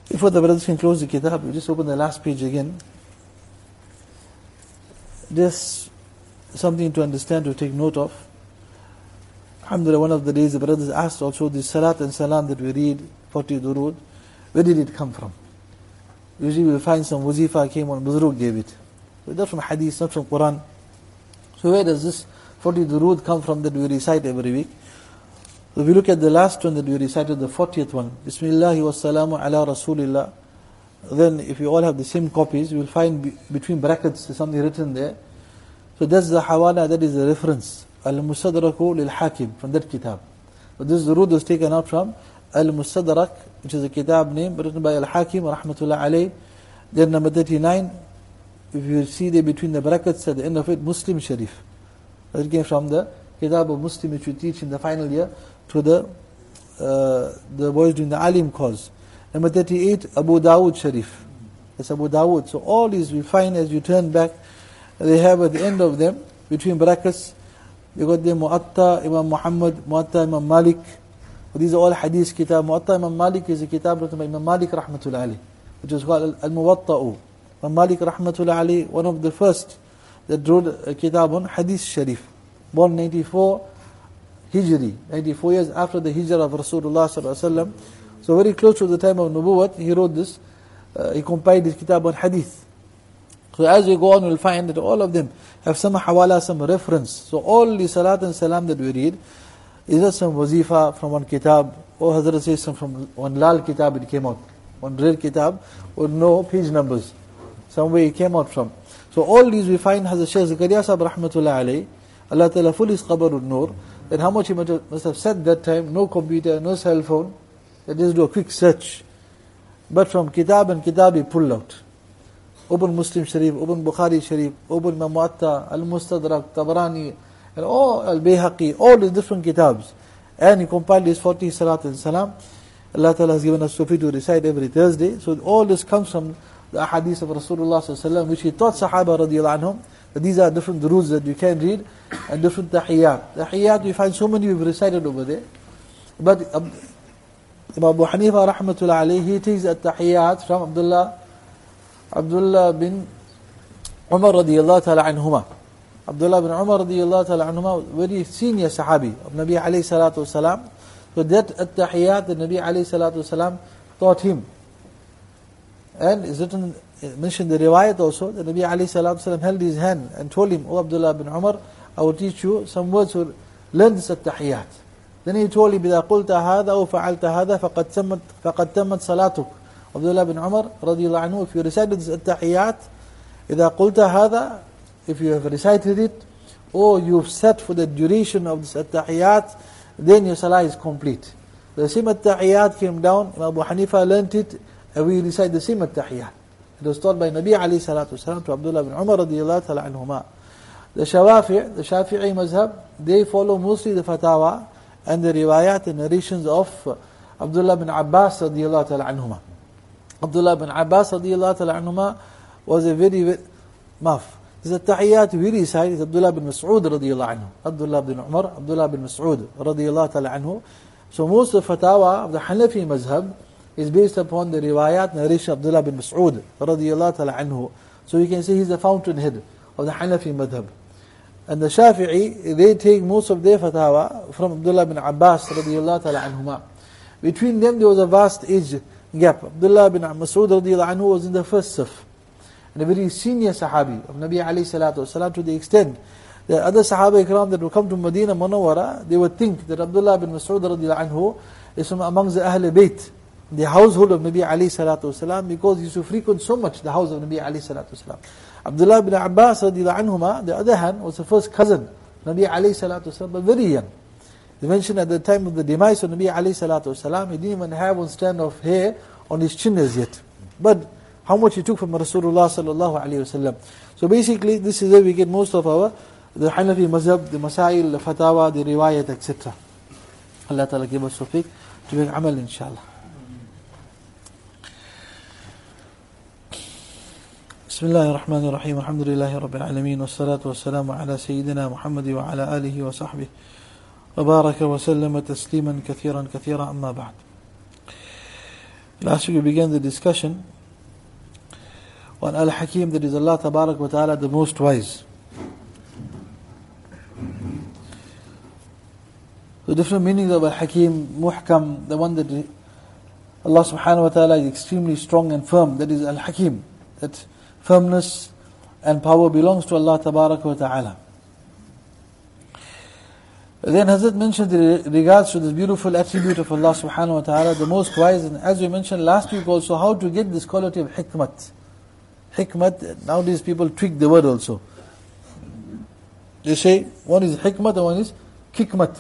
Before the brothers can close the kitab, we just open the last page again. Just something to understand, to take note of. Alhamdulillah, one of the days the brothers asked also, the salat and salam that we read, 40 durood, where did it come from? Usually we'll find some wazifa came on, Buzruk gave it. But not from hadith, not from Quran. So where does this 40 durood come from that we recite every week? So if we look at the last one that we recited, the 40th one, Bismillahi wassalamu ala Rasulillah. Then if you all have the same copies, you will find between brackets something written there. So that's the hawala, that is the reference. Al-Mustadraku lil-Hakim, from that kitab. But this durood was taken out from Al-Mustadrak, which is a kitab name written by Al-Hakim, rahmatullah alayh. Then number 39, if you see there between the brackets at the end of it, Muslim Sharif. That came from the kitab of Muslim, which we teach in the final year to the boys doing the alim course. Number 38, Abu Dawood Sharif. That's Abu Dawood. So all these we find as you turn back, they have at the end of them, between brackets, you got the Mu'atta Imam Muhammad, Mu'atta Imam Malik. These are all hadith kitab. Mu'atta Imam Malik is a kitab written by Imam Malik rahmatullah alayh, which is called Al-Muwatta'u. Imam Malik rahmatullah alayh, one of the first that wrote a kitab on hadith sharif. Born 94 Hijri, 94 years after the hijrah of Rasulullah sallallahu alaihi wasallam. So very close to the time of Nubuwwat, he wrote this, he compiled his kitab on hadith. So as we go on, we'll find that all of them have some hawala, some reference. So all the salat and salam that we read, is just some wazifa from one kitab, or Hazrat says some from one lal kitab it came out, one red kitab, or no page numbers, somewhere it came out from. So all these we find Hazrat Shaykh Zakaria Sahib rahmatullah alayhi, Allah Ta'ala full is qabarul nur, then how much he must have said that time, no computer, no cell phone, they just do a quick search. But from kitab and kitab he pulled out. Open Muslim Sharif, open Bukhari Sharif, open Imam Mu'atta, Al-Mustadrak, Tabarani, and all Al-Bayhaqi, all the different kitabs. And he compiled his 40 salat and salam. Allah Ta'ala has given us Sufi to recite every Thursday. So all this comes from the ahadith of Rasulullah sallallahu alaihi wasallam, which he taught Sahaba radiyallahu anhum. These are different duroos that you can read, and different tahiyyat. Tahiyyat, you find so many we've recited over there. But Imam Abu Hanifa rahmatullah alayhi, he takes the tahiyyat from Abdullah bin Umar radiyallahu ta'ala anhuma. Abdullah bin Umar radiyallahu ta'ala anhuma, very senior sahabi of Nabi alayhi salatu wasalam. So that at-tahiyyat, the Nabi alayhi salatu wasalam taught him. And is written, mentioned the riwayat also, the Nabi alayhi salatu wasalam held his hand and told him, "O Abdullah bin Umar, I will teach you some words to learn this at-tahiyyat." Then he told him, إِذَا قُلْتَ هَذَا أو فَعَلْتَ هَذَا فَقَدْ تَمَّتْ صَلَاتُكَ. Abdullah bin Umar radiyallahu anhu, if you recited this at-tahiyyat, إِذَا قُلْتَ هَذَا, if you have recited it, or you've set for the duration of this at-tahiyyat, then your salah is complete. The same at-tahiyyat came down, Abu Hanifa learnt it, and we recite the same at-tahiyyat. It was taught by Nabi alayhi salatu wasalam to Abdullah bin Umar radiyallahu ta'ala anhuma. The Shafi'i mazhab, they follow mostly the fatawa and the riwayat and narrations of Abdullah bin Abbas radiyallahu ta'ala anhuma. Abdullah bin Abbas radiyallahu ta'ala anhuma was a very This at-tahiyyat we recite is Abdullah bin Mas'ud radiyallahu anhu. Abdullah bin Umar, Abdullah bin Mas'ud radiyallahu ta'ala anhu. So most of the fatawa of the Hanafi mazhab is based upon the riwayat narration of Abdullah bin Mas'ud radiyallahu ta'ala anhu. So you can say he's the fountainhead of the Hanafi madhab. And the Shafi'i, they take most of their fatawa from Abdullah bin Abbas radiyallahu ta'ala anhuma. Between them there was a vast age gap. Abdullah bin Mas'ud radiyallahu anhu was in the first saf, and a very senior sahabi of Nabi alayhi salatu wasalam, to the extent that other sahaba ikram that would come to Medina Munawwara, they would think that Abdullah bin Mas'ud radiyallahu anhu is from amongst the Ahl Bayt, the household of Nabi alayhi salatu wasalam, because he used to frequent so much the house of Nabi alayhi salatu wasalam. Abdullah bin Abbas radiyallahu anhuma, the other hand, was the first cousin Nabi alayhi salatu wasalam, but very young. They mentioned at the time of the demise of Nabi alayhi salatu wasalam, he didn't even have one strand of hair on his chin as yet. But how much he took from Rasulullah sallallahu alayhi wasallam. So basically, this is where we get most of the Hanafi mazhab, the Masail, the Fatawa, the Riwayat, etc. Allah Ta'ala give us tawfiq to make amal, inshallah. بسم الله الرحمن الرحيم الحمد لله رب العالمين والصلاة والسلام على سيدنا محمد وعلى آله وصحبه وبارك وسلم تسليما كثيرا كثيرا أما بعد. Last week we began the discussion on Al-Hakim, that is Allah Tabarak wa Ta'ala, the most wise. The different meanings of Al-Hakim, Muhkam, the one that Allah Subhanahu wa Ta'ala is extremely strong and firm, that is Al-Hakim. That firmness and power belongs to Allah Tabarak wa Ta'ala. Then Hazrat mentioned in regards to this beautiful attribute of Allah Subhanahu wa Ta'ala, the most wise, and as we mentioned last week also, how to get this quality of hikmat. Hikmat, nowadays people tweak the word also. They say one is hikmat and one is kikmat.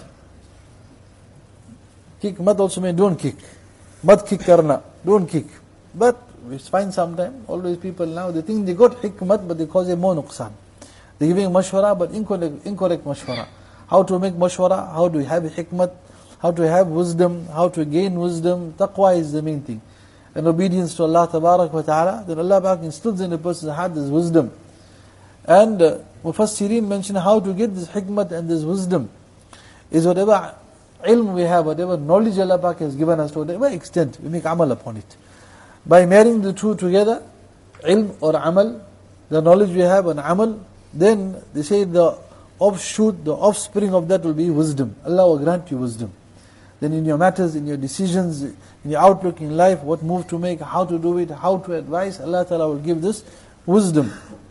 Kikmat also means don't kick. Mat kick karna, don't kick. But we find sometimes, always people now, they think they got hikmat, but they cause a more nuqsan. They're giving mashwara, but incorrect mashwara. How to make mashwara, how to have hikmat, how to have wisdom, how to gain wisdom. Taqwa is the main thing. And obedience to Allah Tabarak wa Ta'ala, then Allah Ta'ala instills in a person's heart this wisdom. And Mufassirin mention how to get this hikmat and this wisdom is whatever ilm we have, whatever knowledge Allah Ta'ala has given us to whatever extent, we make amal upon it. By marrying the two together, ilm or amal, the knowledge we have and amal, then they say the offshoot, the offspring of that will be wisdom. Allah will grant you wisdom. Then in your matters, in your decisions, in your outlook in life, what move to make, how to do it, how to advise, Allah Ta'ala will give this wisdom.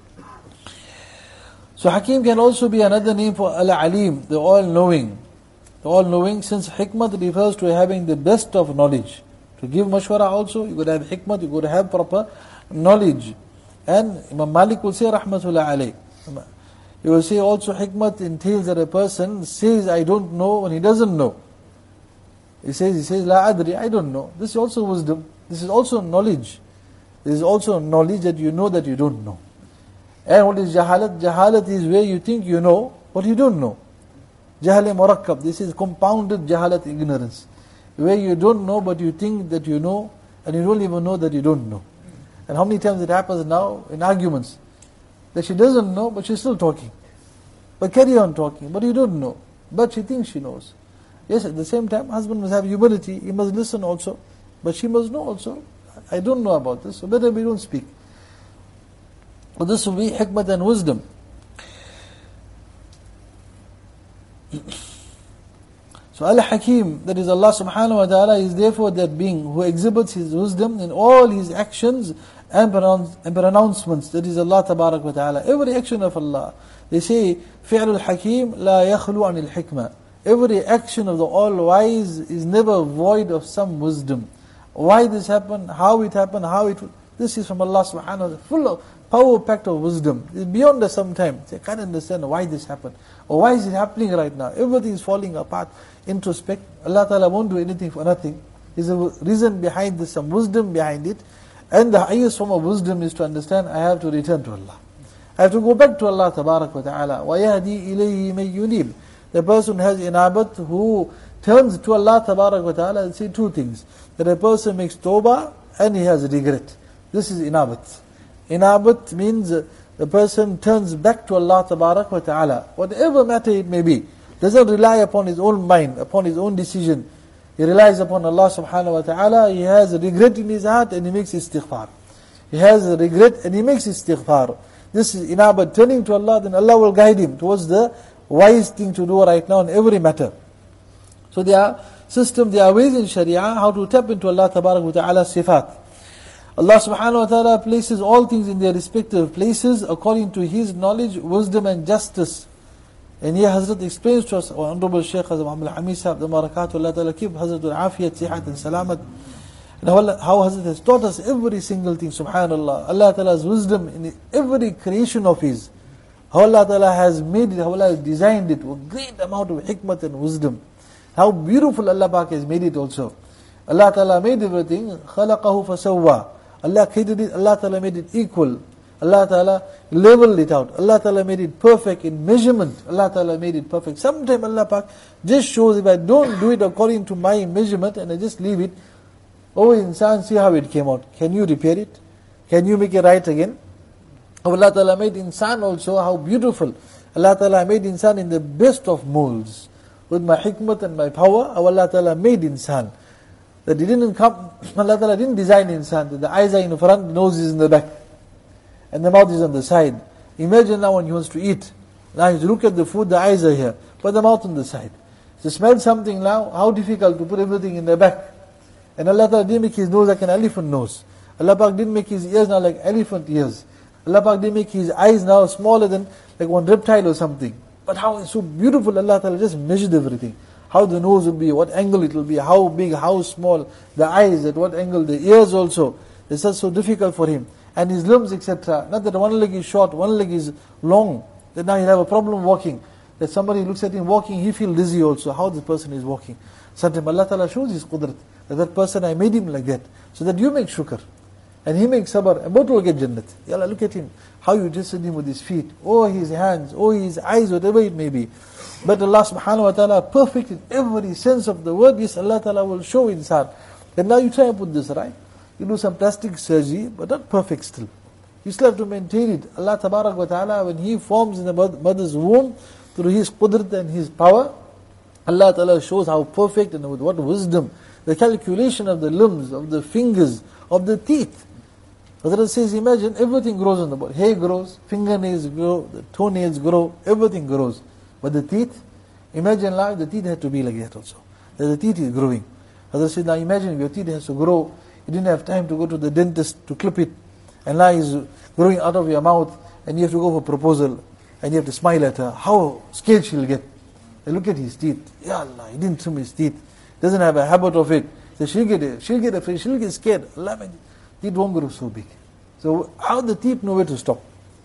So Hakim can also be another name for Al-Alim, the all-knowing. The all-knowing, since hikmat refers to having the best of knowledge. To give mashwara also, you got to have hikmat, you got to have proper knowledge. And Imam Malik will say, Rahmatullah alayh. He will say also hikmat entails that a person says, I don't know, when he doesn't know. He says, La adri, I don't know. This is also wisdom. This is also knowledge. This is also knowledge that you know that you don't know. And what is jahalat? Jahalat is where you think you know, but you don't know. Jahal murakkab. This is compounded jahalat, ignorance. Where you don't know, but you think that you know, and you don't even know that you don't know. And how many times it happens now in arguments, that she doesn't know, but she's still talking. But carry on talking, but you don't know. But she thinks she knows. Yes, at the same time, husband must have humility, he must listen also. But she must know also, I don't know about this, so better we don't speak. But this will be hikmat and wisdom. So Al-Hakim, that is Allah Subhanahu wa Ta'ala, is therefore that being who exhibits His wisdom in all His actions and pronouncements. That is Allah Tabarak wa Ta'ala. Every action of Allah. They say, فِعْلُ الْحَكِيمِ لَا يَخْلُو عَنِ الْحِكْمَةِ. Every action of the All-Wise is never void of some wisdom. Why this happened, how it happened, this is from Allah Subhanahu wa Ta'ala, full of power-packed of wisdom. It's beyond us sometimes. They can't understand why this happened. Or why is it happening right now? Everything is falling apart. Introspect. Allah Ta'ala won't do anything for nothing. There's a reason behind this, some wisdom behind it. And the highest form of wisdom is to understand, I have to return to Allah. I have to go back to Allah Tabarak wa Ta'ala. وَيَهْدِي إِلَيْهِ مَن يُنِيبُ. The person who has inabat, who turns to Allah Tabarak wa Ta'ala, say two things. That a person makes tawbah and he has regret. This is inabat. Inabat means the person turns back to Allah Tabarak wa Ta'ala. Whatever matter it may be. Doesn't rely upon his own mind, upon his own decision. He relies upon Allah Subhanahu wa Ta'ala. He has regret in his heart and he makes istighfar. He has regret and he makes istighfar. This is inabat, turning to Allah, then Allah will guide him towards the wise thing to do right now in every matter. So there are systems, there are ways in Sharia how to tap into Allah Tabarak wa Ta'ala sifat. Allah Subhanahu wa Ta'ala places all things in their respective places according to His knowledge, wisdom and justice. And here Hazrat explains to us, our Honorable Shaykh Hazrat Muhammad Al-Hamid Sahib, the Barakatuh, Allah Ta'ala keep Hazrat Al-Afiyat, Sihat and Salamat. And how Hazrat has taught us every single thing, subhanallah. Allah Ta'ala's wisdom in every creation of His. How Allah Ta'ala has made it, how Allah has designed it with great amount of hikmat and wisdom. How beautiful Allah Pak has made it also. Allah Ta'ala made everything, خَلَقَهُ فَسَوَّى. Allah created it, Allah Ta'ala made it equal. Allah Ta'ala leveled it out. Allah Ta'ala made it perfect in measurement. Allah Ta'ala made it perfect. Sometimes Allah Pak just shows, if I don't do it according to my measurement and I just leave it, oh insan, see how it came out. Can you repair it? Can you make it right again? Allah Ta'ala made insan also, how beautiful. Allah Ta'ala made insan in the best of molds. With my hikmat and my power, Allah Ta'ala made insan. That he didn't come, Allah Ta'ala didn't design insan, that the eyes are in the front, the nose is in the back, and the mouth is on the side. Imagine now when he wants to eat. Now you look at the food, the eyes are here, but the mouth on the side. To smell something now, how difficult to put everything in the back. And Allah Ta'ala didn't make his nose like an elephant nose. Allah Ta'ala didn't make his ears now like elephant ears. Allah Ta'ala didn't make his eyes now smaller than like one reptile or something. But how it's so beautiful, Allah Ta'ala just measured everything. How the nose will be, what angle it will be, how big, how small, the eyes, at what angle, the ears also. It's just so difficult for him. And his limbs, etc. Not that one leg is short, one leg is long. Then now he'll have a problem walking. That somebody looks at him walking, he feels dizzy also, how this person is walking. Sometimes Allah Ta'ala shows his qudrat. That person, I made him like that. So that you make shukr. And he makes sabr, and both will get Jannat. Ya Allah, look at him. How you tested him with his feet, or his hands, or his eyes, whatever it may be. But Allah subhanahu wa ta'ala, perfect in every sense of the word, yes, Allah Ta'ala will show inside. Then now you try and put this right. You do some plastic surgery, but not perfect still. You still have to maintain it. Allah Tabarak wa Ta'ala, when He forms in the mother's womb, through His qudrat and His power, Allah Ta'ala shows how perfect and with what wisdom, the calculation of the limbs, of the fingers, of the teeth. Hazrat says, imagine everything grows on the body. Hair grows, fingernails grow, the toenails grow, everything grows. But the teeth, imagine now the teeth had to be like that also. That the teeth is growing. Hazrat says, now imagine if your teeth has to grow, you didn't have time to go to the dentist to clip it, and now it's growing out of your mouth, and you have to go for proposal, and you have to smile at her. How scared she'll get. And look at his teeth. Ya Allah, he didn't trim his teeth. Doesn't have a habit of it. So she'll get afraid, she'll get scared. Allah, my teeth won't grow so big. So how the teeth know where to stop?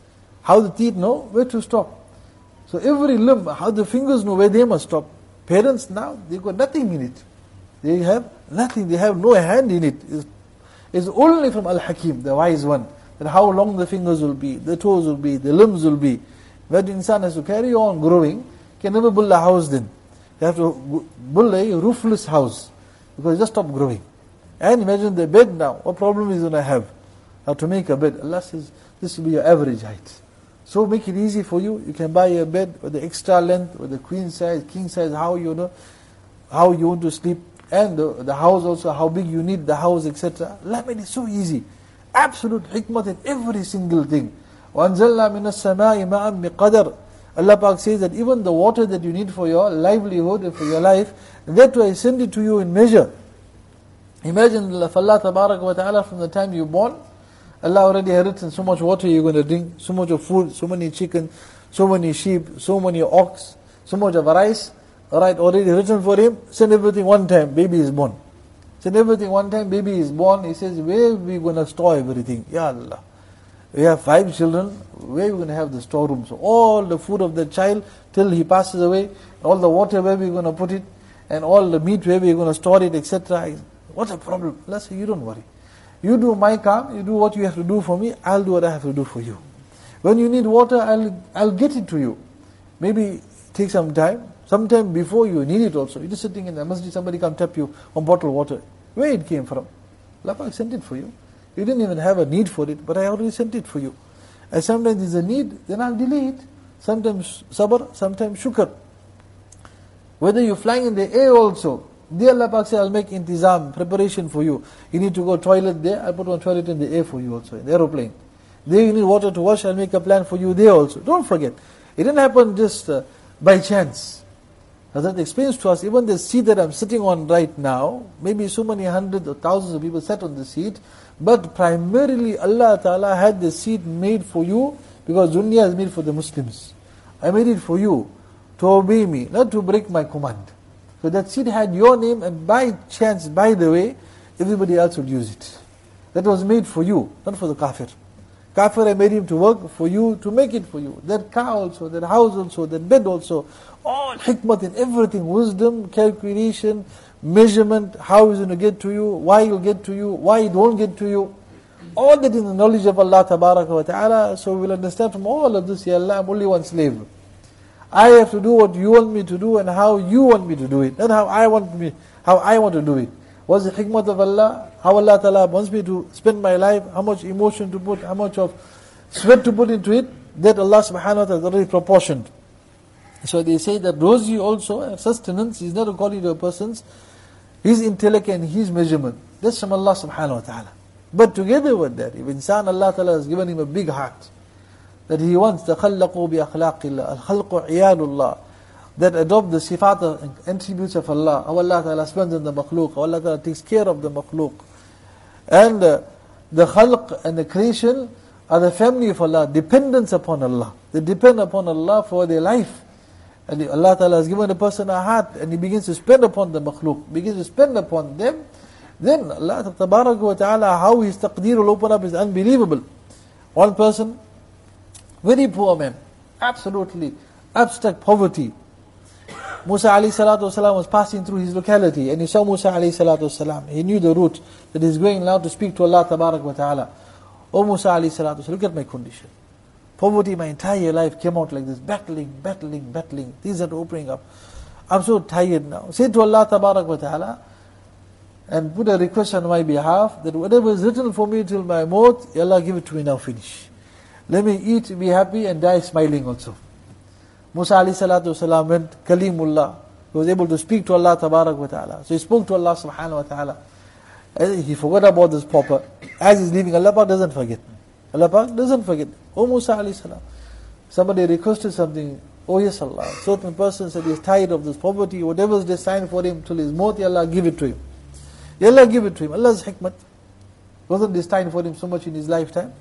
How the teeth know where to stop? So every limb, how the fingers know where they must stop. Parents now, they've got nothing in it. They have nothing, they have no hand in it. It's only from Al-Hakim, the wise one, that how long the fingers will be, the toes will be, the limbs will be. But the insan has to carry on growing, can never build a house then. They have to build a roofless house, because it just stopped growing. And imagine the bed now, what problem is going to have? How to make a bed. Allah says, this will be your average height. So make it easy for you. You can buy a bed with the extra length, with the queen size, king size, how you know, how you want to sleep. And the house also, how big you need the house, etc. Allah made it so easy. Absolute hikmah in every single thing. وَأَنزَلْنَا مِنَ السَّمَاءِ مَاءً بِقَدَرٍ. Allah Pak says that even the water that you need for your livelihood and for your life, that I send it to you in measure. Imagine Allah Tabarak wa Ta'ala, from the time you're born, Allah already had written so much water you're going to drink, so much of food, so many chicken, so many sheep, so many ox, so much of rice. Alright, already written for him. Send everything one time, baby is born. Send everything one time, baby is born. He says, where are we going to store everything? Ya Allah. We have 5 children, where are we going to have the storeroom? So all the food of the child till he passes away, all the water where we're going to put it, and all the meat where we're going to store it, etc. What's the problem? Allah says, you don't worry. You do my काम, you do what you have to do for me, I'll do what I have to do for you. When you need water, I'll get it to you. Maybe take some time. Sometime before you need it also. You're just sitting in the masjid, somebody come tap you one bottle of water. Where it came from? Allah sent it for you. You didn't even have a need for it, but I already sent it for you. And sometimes there's a need, then I'll delay it. Sometimes sabr, sometimes shukr. Whether you're flying in the air also, there Allah Pak says, I'll make intizam, preparation for you. You need to go toilet there, I'll put one toilet in the air for you also, in the aeroplane. There you need water to wash, I'll make a plan for you there also. Don't forget. It didn't happen just by chance. Hazrat explains to us, even the seat that I'm sitting on right now, maybe so many hundreds or thousands of people sat on the seat, but primarily Allah Ta'ala had the seat made for you, because dunya is made for the Muslims. I made it for you, to obey me, not to break my command. So that seat had your name, and by chance, by the way, everybody else would use it. That was made for you, not for the kafir. Kafir, I made him to work for you, to make it for you. That car also, that house also, that bed also. All hikmah in everything, wisdom, calculation, measurement, how is it going to get to you, why it will get to you, why it won't get to you. All that in the knowledge of Allah Tabaraka wa Ta'ala. So we will understand from all of this, Ya Allah, I'm only one slave. I have to do what you want me to do and how you want me to do it, not how I want to do it. What's the hikmah of Allah? How Allah Ta'ala wants me to spend my life, how much emotion to put, how much of sweat to put into it, that Allah Subhanahu wa Ta'ala is already proportioned. So they say that rosy also, sustenance is not according to a person's his intellect and his measurement. That's from Allah subhanahu wa ta'ala. But together with that, if insan, Allah ta'ala has given him a big heart, that he wants the خَلَّقُوا بِأَخْلَاقِ اللَّهِ الْخَلْقُ عِيَالُ اللَّهِ, that adopt the sifat and attributes of Allah, how Allah ta'ala spends in the makhluk, how Allah ta'ala takes care of the makhluk. And the khalq and the creation are the family of Allah, dependence upon Allah. They depend upon Allah for their life. And Allah ta'ala has given a person a heart, and he begins to spend upon the makhluk, begins to spend upon them, then Allah ta'ala, how his taqdeer will open up is unbelievable. One person, very poor man, absolutely abstract poverty. Musa alayhi salatu wasalam was passing through his locality, and he saw Musa alayhi salatu wasalam. He knew the route that he's going now to speak to Allah ta'ala. Oh Musa alayhi salatu wasalam, look at my condition. Poverty, my entire life came out like this, battling. Things are opening up. I'm so tired now. Say to Allah ta'ala, and put a request on my behalf, that whatever is written for me till my maut, Allah give it to me now, finish. Let me eat, be happy, and die smiling also. Musa alayhi salatu wasalam went Kalimullah. He was able to speak to Allah ta'ala. So he spoke to Allah subhanahu wa ta'ala. He forgot about this pauper. As he's leaving, Allah doesn't forget. Allah doesn't forget. Oh Musa alayhi salam, somebody requested something. Oh yes Allah, certain person said he's tired of this poverty, whatever is destined for him till his maut, Allah give it to him. Allah give it to him. Allah's hikmat wasn't destined for him so much in his lifetime.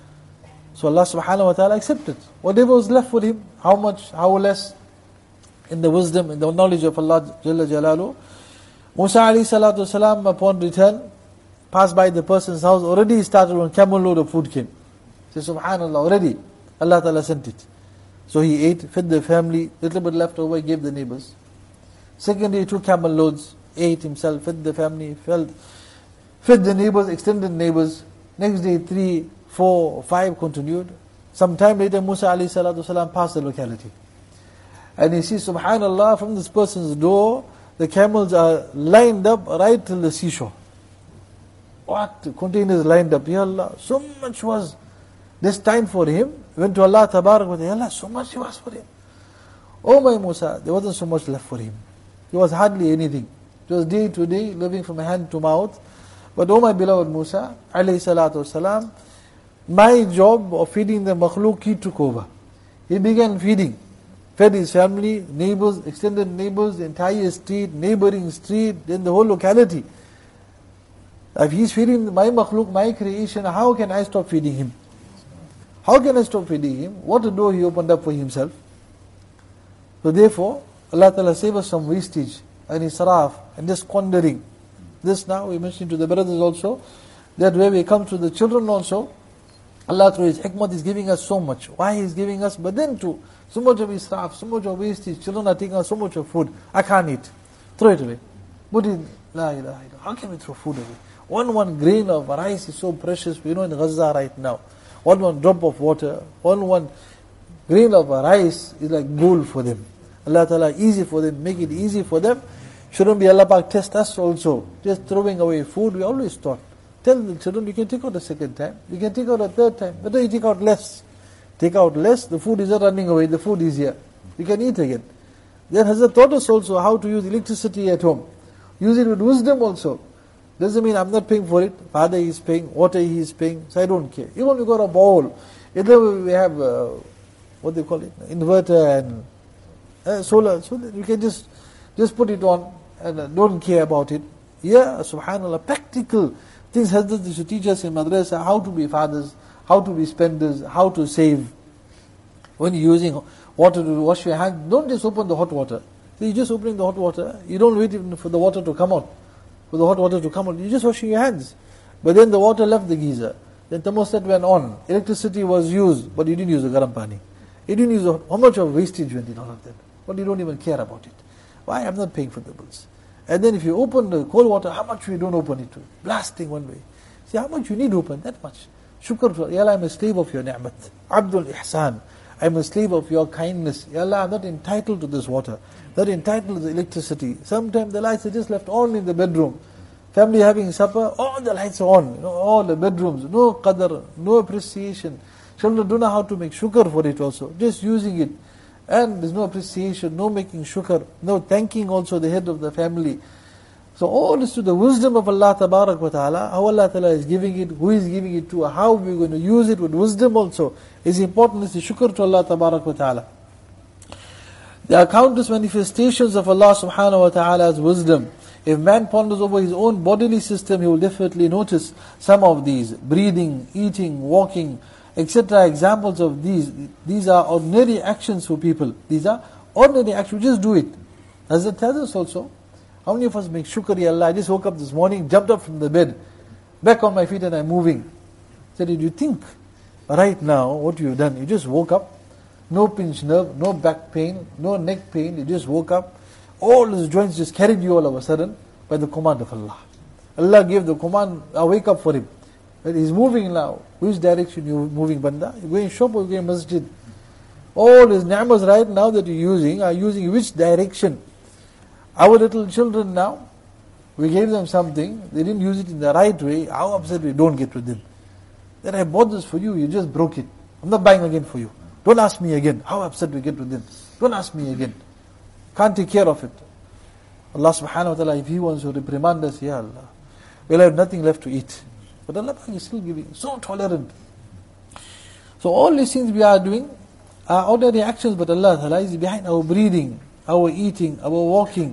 So Allah subhanahu wa ta'ala accepted. Whatever was left for him, how much, how less, in the wisdom, in the knowledge of Allah Jalla Jalaluhu. Musa alayhi salatu wasalam, upon return, passed by the person's house, already he started when camel load of food came. He said, subhanallah, already Allah ta'ala sent it. So he ate, fed the family, little bit left over, gave the neighbors. Secondly, he took camel loads, ate himself, fed the family, fed the neighbors, extended neighbors. Next day, 3, 4, 5 continued. Some time later, Musa alayhi salatu wasalam passed the locality. And he sees, subhanallah, from this person's door, the camels are lined up right till the seashore. What? Containers lined up. Ya Allah, so much was destined for him. Went to Allah tabarak wa ta'ala, Allah, so much was for him. Oh my Musa, there wasn't so much left for him. There was hardly anything. It was day to day, living from hand to mouth. But oh my beloved Musa, alayhi salatu wasalam, my job of feeding the makhluk, he took over. He began feeding. Fed his family, neighbors, extended neighbors, the entire street, neighboring street, then the whole locality. If he's feeding my makhluk, my creation, how can I stop feeding him? How can I stop feeding him? What a door he opened up for himself. So therefore, Allah Ta'ala save us from wastage and israf and just squandering. This now we mentioned to the brothers also, that where we come to the children also, Allah through His hikmah is giving us so much. Why He is giving us? But then too, so much of israf, so much of wastage, children are taking us so much of food. I can't eat. Throw it away. Put it, la ilaha illallah. How can we throw food away? One grain of rice is so precious. We know in Gaza right now. One drop of water, one grain of rice is like gold for them. Allah Ta'ala easy for them, make it easy for them. Shouldn't be Allah Pak test us also. Just throwing away food, we always taught. Tell the children, you can take out a second time, you can take out a third time, but you take out less. Take out less, the food is not running away, the food is here. You can eat again. Then Hazrat taught us also how to use electricity at home. Use it with wisdom also. Doesn't mean I'm not paying for it. Father is paying, water he is paying, so I don't care. Even we got a bowl. Either we have, what they call it, inverter and solar, so that you can just put it on and don't care about it. Yeah, subhanAllah, practical things Hazrat used to teach us in madrasa, how to be fathers, how to be spenders, how to save. When you're using water to wash your hands, don't just open the hot water. So you're just opening the hot water, you don't wait even for the water to come out. For the hot water to come out, you're just washing your hands. But then the water left the geyser. Then thermostat went on. Electricity was used, but you didn't use the garam pani. You didn't use how much of wastage went in all of that. But you don't even care about it. Why? I'm not paying for the bills. And then if you open the cold water, how much you don't open it to? Blasting one way. See how much you need to open, that much. Shukr to Allah, I'm a slave of your ni'mat. Abdul Ihsan. I'm a slave of your kindness. Ya Allah, I'm not entitled to this water. Not entitled to the electricity. Sometimes the lights are just left on in the bedroom. Family having supper, all the lights are on. All the bedrooms. No qadr, no appreciation. Children don't know how to make shukr for it also. Just using it. And there's no appreciation, no making shukr, no thanking also the head of the family. So all this to the wisdom of Allah Tabarak wa Ta'ala, how Allah Ta'ala is giving it, who is giving it to, how we're going to use it with wisdom also is important. It's the shukr to Allah Tabarak wa Ta'ala. There are countless manifestations of Allah Subhanahu wa Ta'ala's wisdom. If man ponders over his own bodily system, he will definitely notice some of these. Breathing, eating, walking, etc. Examples of these. These are ordinary actions for people. These are ordinary actions. We just do it. As it tells us also. How many of us make shukr, Ya Allah, I just woke up this morning, jumped up from the bed, back on my feet and I'm moving. Said, did you think right now what you've done? You just woke up, no pinched nerve, no back pain, no neck pain, you just woke up. All his joints just carried you all of a sudden by the command of Allah. Allah gave the command, wake up for him. But he's moving now. Which direction you moving, Banda? You're going shop or you're going masjid? All his ni'mas right now that you're using are using which direction? Our little children now, we gave them something, they didn't use it in the right way, how upset we don't get with them. Then I bought this for you, you just broke it. I'm not buying again for you. Don't ask me again. How upset we get with them. Don't ask me again. Can't take care of it. Allah subhanahu wa ta'ala, if He wants to reprimand us, Ya Allah, we'll have nothing left to eat. But Allah is still giving, so tolerant. So all these things we are doing are ordinary actions, but Allah Ta'ala is behind our breathing, our eating, our walking.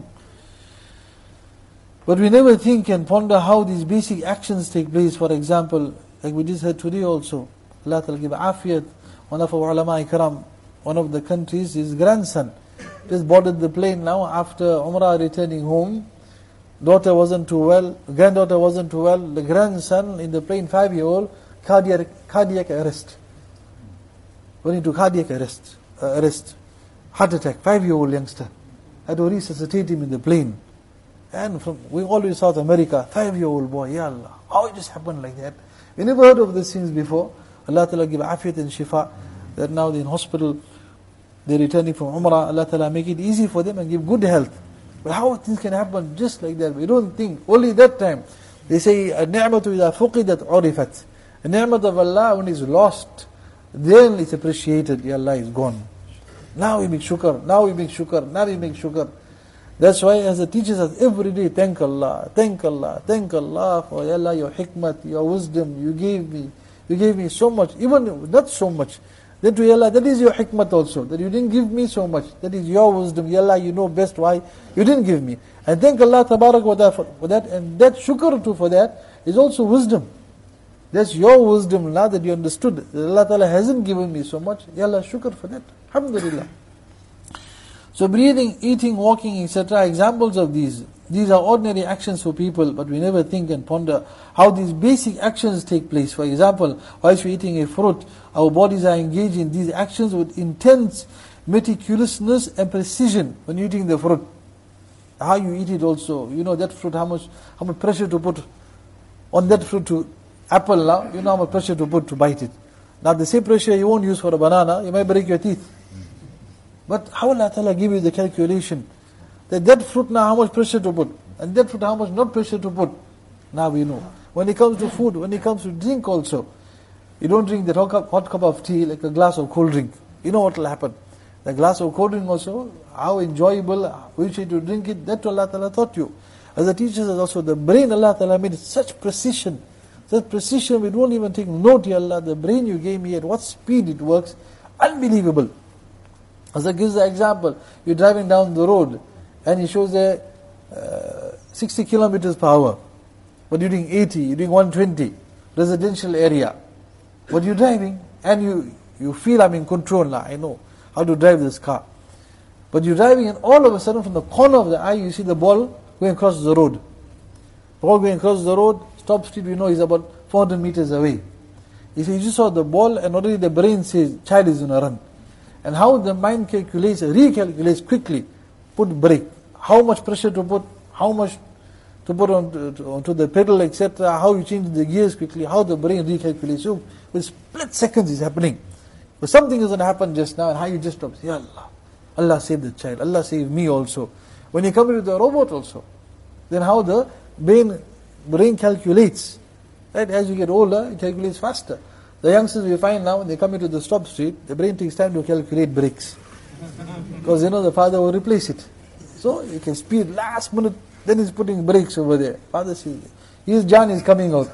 But we never think and ponder how these basic actions take place. For example, like we just heard today also, Allah Ta'ala give afiyat. One of our ulama ikram, one of the countries, his grandson just boarded the plane now after Umrah, returning home. Daughter wasn't too well, granddaughter wasn't too well. The grandson in the plane, 5-year-old, cardiac arrest. Went into cardiac arrest, heart attack, 5-year-old youngster. Had to resuscitate him in the plane. And we always South America, 5-year-old boy, Ya Allah, how it just happened like that? We never heard of these things before. Allah Ta'ala give afiyat and shifa, that now they're in hospital, they're returning from Umrah, Allah Ta'ala make it easy for them and give good health. But how things can happen just like that? We don't think, only that time. They say, ni'matu idha fuqidat urifat. A ni'mat of Allah, when it's lost, then it's appreciated, Ya Allah is gone. Now we make shukr, now we make shukr, now we make shukr. That's why as the teachers us every day, thank Allah, thank Allah, thank Allah for Ya Allah, your hikmat, your wisdom, you gave me so much, even not so much. Then to Ya Allah, that is your hikmat also, that you didn't give me so much, that is your wisdom, Ya Allah, you know best why you didn't give me. And thank Allah Tabarak wa Ta'ala for that, and that shukr too for that is also wisdom. That's your wisdom now that you understood that Allah Ta'ala hasn't given me so much, Ya Allah, shukr for that, alhamdulillah. So breathing, eating, walking, etc., examples of these are ordinary actions for people, but we never think and ponder how these basic actions take place. For example, whilst we're eating a fruit, our bodies are engaged in these actions with intense meticulousness and precision when eating the fruit. How you eat it also, you know that fruit, how much pressure to put on that fruit to apple now, you know how much pressure to put to bite it. Now the same pressure you won't use for a banana, you might break your teeth. But how Allah Ta'ala give you the calculation that fruit now how much pressure to put, and that fruit how much not pressure to put. Now we know. When it comes to food, when it comes to drink also, you don't drink that hot cup of tea like a glass of cold drink. You know what will happen. The glass of cold drink also, how enjoyable, which way to drink it, that Allah Ta'ala taught you. As the teachers also, the brain Allah Ta'ala made such precision, we don't even take note, Ya Allah, the brain you gave me at what speed it works, unbelievable. As I gives the example, you're driving down the road and it shows there 60 kilometers per hour, but you're doing 80, you're doing 120, residential area. But you're driving and you feel I'm in control now, I know how to drive this car. But you're driving and all of a sudden from the corner of the eye you see the ball going across the road. Ball going across the road, stop speed we know is about 400 meters away. If you just saw the ball and already the brain says child is going to run. And how the mind recalculates quickly, put brake, how much pressure to put, how much to put onto the pedal, etc., how you change the gears quickly, how the brain recalculates. So with split seconds is happening. But something is going to happen just now, and how you just stop, Ya Allah, Allah save the child, Allah save me also. When you come into the robot also, then how the brain calculates. Right? As you get older, it calculates faster. The youngsters we find now, when they come into the stop street, the brain takes time to calculate brakes. Because the father will replace it. So you can speed last minute, Then he's putting brakes over there. Father says, his John is coming out.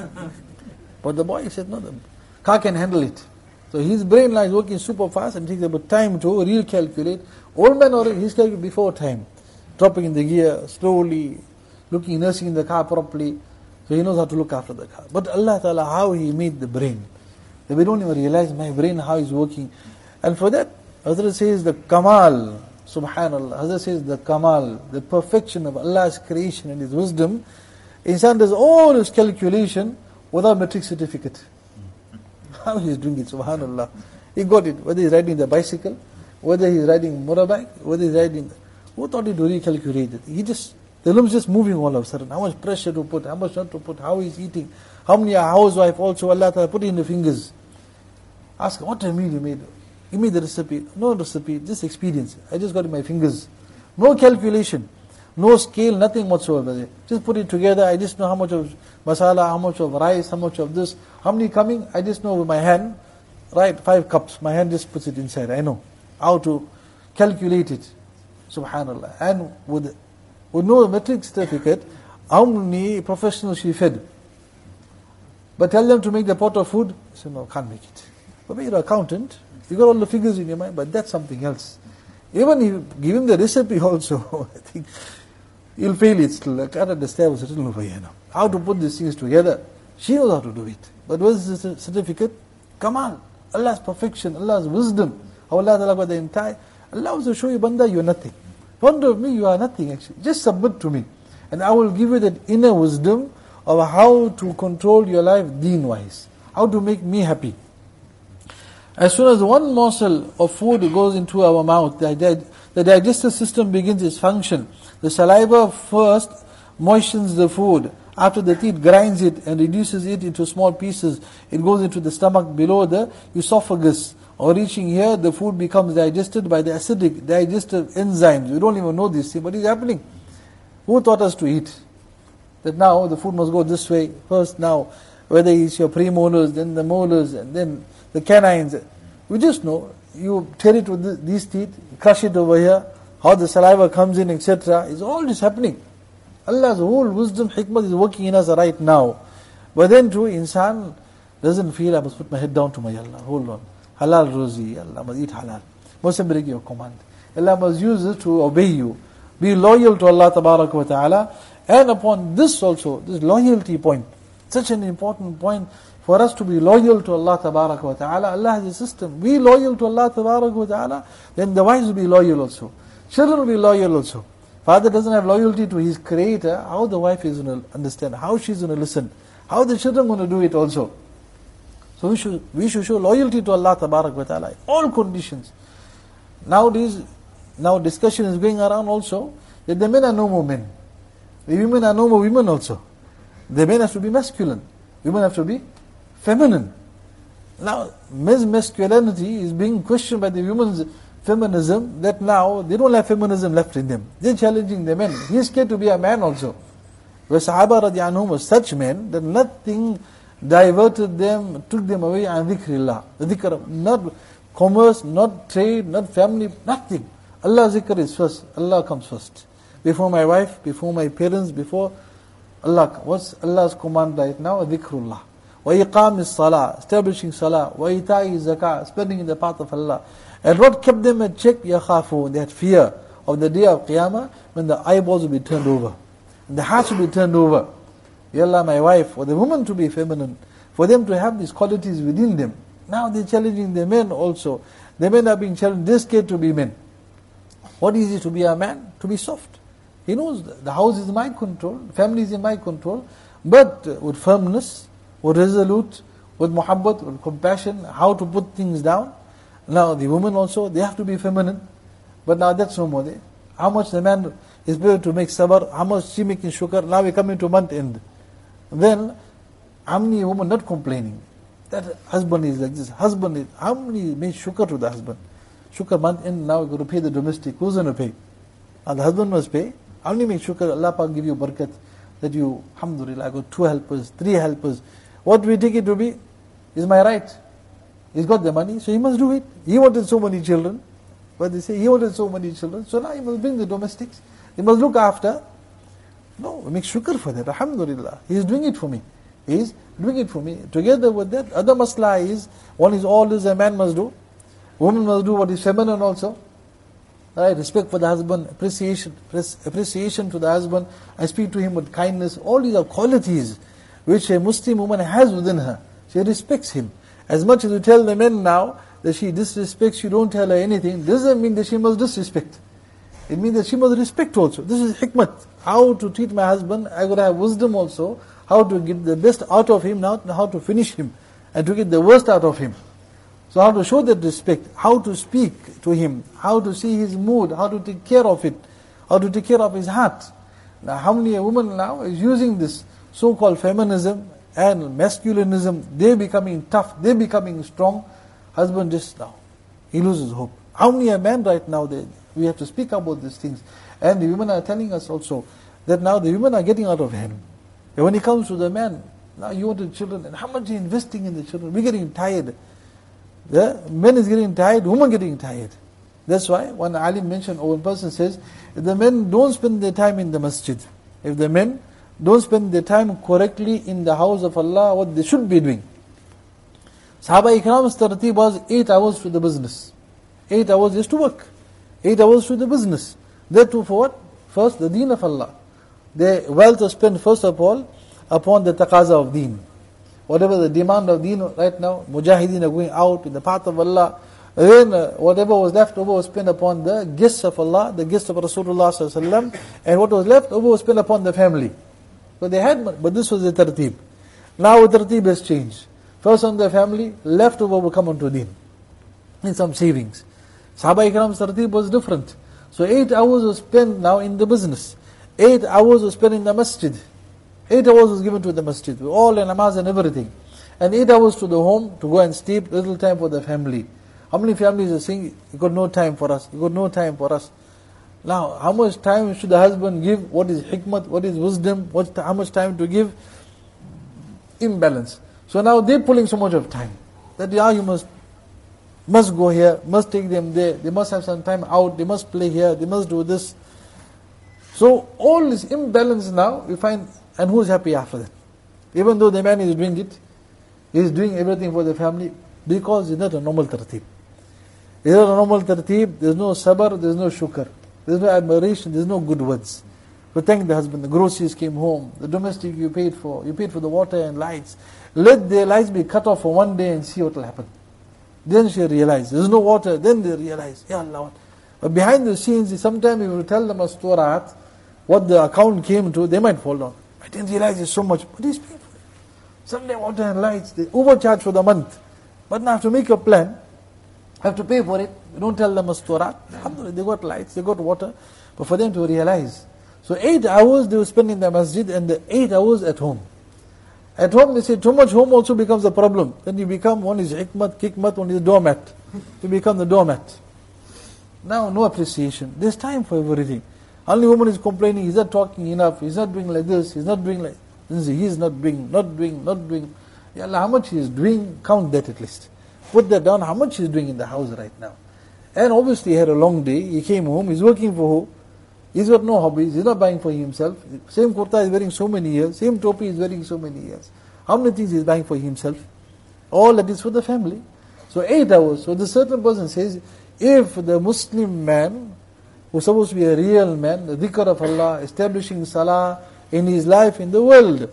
But the boy said, no, the car can handle it. So his brain is working super fast and takes about time to recalculate. Old man already, he's calculating before time. Dropping in the gear, slowly, nursing in the car properly. So he knows how to look after the car. But Allah Ta'ala, how He made the brain. That we don't even realize my brain, how it's working. And for that, Hazrat says the Kamal, Subhanallah. Hazrat says the Kamal, the perfection of Allah's creation and His wisdom. Insan does all his calculation without metric certificate. How he's doing it, Subhanallah. He got it, whether he's riding the bicycle, whether he's riding motorbike, whether he's riding... Who thought he to recalculate it? The limbs just moving all of a sudden. How much pressure to put, how much not to put, how he's eating. How many a housewife also, Allah Ta'ala put in the fingers. Ask him, what meal you made? Give me the recipe. No recipe, just experience. I just got it in my fingers. No calculation. No scale, nothing whatsoever. Just put it together. I just know how much of masala, how much of rice, how much of this. How many coming? I just know with my hand. Right, 5 cups. My hand just puts it inside. I know how to calculate it. Subhanallah. And with no metric certificate, how many professionals she fed? But tell them to make the pot of food. They say, no, can't make it. But you're an accountant. You got all the figures in your mind, but that's something else. Even if you give him the recipe also, I think he'll fail it still. I can't understand what's written over here now. How to put these things together. She knows how to do it. But what is the certificate? Kamal. Allah's perfection, Allah's wisdom. How Allah Ta'ala got the entire... Allah wants to show you, Banda, you are nothing. Wonder of me, you are nothing actually. Just submit to me. And I will give you that inner wisdom of how to control your life deen-wise. How to make me happy. As soon as one morsel of food goes into our mouth, the digestive system begins its function. The saliva first moistens the food. After the teeth grinds it and reduces it into small pieces, it goes into the stomach below the esophagus. Or reaching here, the food becomes digested by the acidic digestive enzymes. We don't even know this thing, but it's happening. Who taught us to eat? That now the food must go this way. First now, whether it's your premolars, then the molars, and then the canines. We just know, you tear it with these teeth, crush it over here, how the saliva comes in, etc. It's all this happening. Allah's whole wisdom, hikmah is working in us right now. But then too, insan doesn't feel, I must put my head down to my Allah. Hold on. Halal rozi, Allah must eat halal. Mustn't break your command. Allah must use it to obey you. Be loyal to Allah Tabaraka wa Ta'ala. And upon this also, this loyalty point, such an important point for us to be loyal to Allah Tabaraka wa Ta'ala. Allah has a system. Be loyal to Allah Tabaraka wa Ta'ala, then the wives will be loyal also. Children will be loyal also. Father doesn't have loyalty to his creator, how the wife is going to understand, how she's going to listen, how the children going to do it also. So we should show loyalty to Allah Tabarak wa Ta'ala in all conditions. Nowadays, discussion is going around also that the men are no more men. The women are no more women also. The men have to be masculine. Women have to be feminine. Now, men's masculinity is being questioned by the women's feminism, that now they don't have feminism left in them. They're challenging the men. He's scared to be a man also. Where Sahaba radiallahu anhum were such men that nothing diverted them, took them away and dhikrillah. The dhikr, not commerce, not trade, not family, nothing. Allah's zikr is first. Allah comes first. Before my wife, before my parents, before Allah. What's Allah's command right now? Dhikrullah. Wa iqam salah, establishing salah. Wa ita'i zakah, spending in the path of Allah. And what kept them at check? Yakhafu. They had fear of the day of Qiyamah when the eyeballs will be turned over. And the hearts will be turned over. Ya Allah, my wife, or the woman to be feminine, for them to have these qualities within them. Now they're challenging the men also. The men are being challenged, they're scared to be men. What is it to be a man? To be soft. He knows the house is in my control, family is in my control, but with firmness, with resolute, with muhabbat, with compassion, how to put things down. Now the women also, they have to be feminine, but now that's no more there. How much the man is able to make sabr, how much she making shukr, now we come into month end. Then, how many women not complaining? That husband is like this, husband is, how many made shukr to the husband? Shukr month end, now we're going to pay the domestic, who's going to pay? And the husband must pay. How many make shukr, Allah Pak give you barakat, that you, alhamdulillah, I got 2 helpers, 3 helpers. What we take it to be, is my right. He's got the money, so he must do it. He wanted so many children. But they say he wanted so many children, so now he must bring the domestics. He must look after. No, we make shukr for that. Alhamdulillah. He is doing it for me. He is doing it for me. Together with that, other masla is, one is all is a man must do. Woman must do what is feminine also. Right? Respect for the husband, appreciation to the husband. I speak to him with kindness. All these are qualities which a Muslim woman has within her. She respects him. As much as you tell the men now that she disrespects, you don't tell her anything, doesn't mean that she must disrespect. It means that she must respect also. This is hikmat. How to treat my husband, I got to have wisdom also. How to get the best out of him, not how to finish him. And to get the worst out of him. So how to show that respect, how to speak to him, how to see his mood, how to take care of it, how to take care of his heart. Now how many a woman now is using this so-called feminism and masculinism, they're becoming tough, they're becoming strong. Husband just now, he loses hope. How many a man right now, we have to speak about these things. And the women are telling us also that now the women are getting out of hand. And when it comes to the man, now you want the children, and how much are you investing in the children? We're getting tired. The men is getting tired, women getting tired. That's why one alim mentioned, or one person says, if the men don't spend their time in the masjid, if the men don't spend their time correctly in the house of Allah, what they should be doing. Sahaba Ikram's tartib was 8 hours to the business. 8 hours is to work. 8 hours to the business. That too for what? First, the deen of Allah. Their wealth was spent first of all upon the taqaza of deen. Whatever the demand of deen right now, mujahideen are going out in the path of Allah. Then whatever was left over was spent upon the guests of Allah, the guests of Rasulullah sallallahu alaihi wasallam, and what was left over was spent upon the family. So they had money, but this was the tartib. Now the tartib has changed. First on the family, left over will come onto deen. In some savings. Sahaba Ikram's tartib was different. So 8 hours was spent now in the business. 8 hours was spent in the masjid. 8 hours was given to the masjid, with all the namaz and everything. And 8 hours to the home, to go and sleep, little time for the family. How many families are saying, you got no time for us, you got no time for us. Now, how much time should the husband give? What is hikmat, what is wisdom, how much time to give? Imbalance. So now they're pulling so much of time. That you must go here, must take them there, they must have some time out, they must play here, they must do this. So all this imbalance now, we find, and who is happy after that? Even though the man is doing it, he is doing everything for the family, because it's not a normal tartib. It's not a normal tartib, there's no sabr, there's no shukr, there's no admiration, there's no good words. But thank the husband, the groceries came home, the domestic you paid for the water and lights. Let their lights be cut off for one day and see what will happen. Then she realized, there's no water, then they realize, Ya Allah. But behind the scenes, sometimes if you tell them a storat, what the account came to, they might fall down. I didn't realize it's so much, but he's paying for it. Sunday water and lights, they overcharge for the month. But now have to make a plan, have to pay for it. You don't tell them a storat. Alhamdulillah, they got lights, they got water. But for them to realize. So 8 hours they will spend in the masjid and the 8 hours at home. At home they say too much home also becomes a problem. Then you become, one is hikmat, one is doormat. You become the doormat. Now no appreciation. There's time for everything. Only woman is complaining, he's not talking enough, he's not doing like this, he's not doing like this. He's not doing. Ya Allah, how much he is doing, count that at least. Put that down, how much he is doing in the house right now. And obviously he had a long day, he came home, he's working for who? He's got no hobbies, he's not buying for himself. Same kurta is wearing so many years, same topi is wearing so many years. How many things he's buying for himself? All that is for the family. So 8 hours. So the certain person says, if the Muslim man, who's supposed to be a real man, the dhikr of Allah, establishing salah in his life in the world,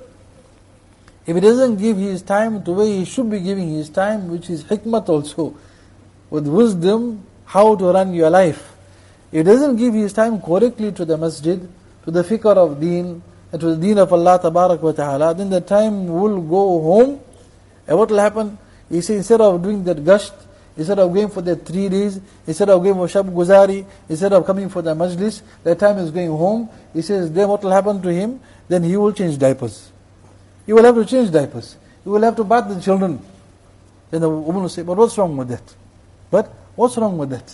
if he doesn't give his time the way he should be giving his time, which is hikmat also, with wisdom, how to run your life. If he doesn't give his time correctly to the masjid, to the fikr of deen, and to the deen of Allah tabarak wa ta'ala, then the time will go home, and what will happen? He says, instead of doing that gasht, instead of going for that 3 days, instead of going for Shab Guzari, instead of coming for the majlis, that time is going home. He says, then what will happen to him? Then he will change diapers. He will have to change diapers. He will have to bath the children. Then the woman will say, but what's wrong with that? But what's wrong with that?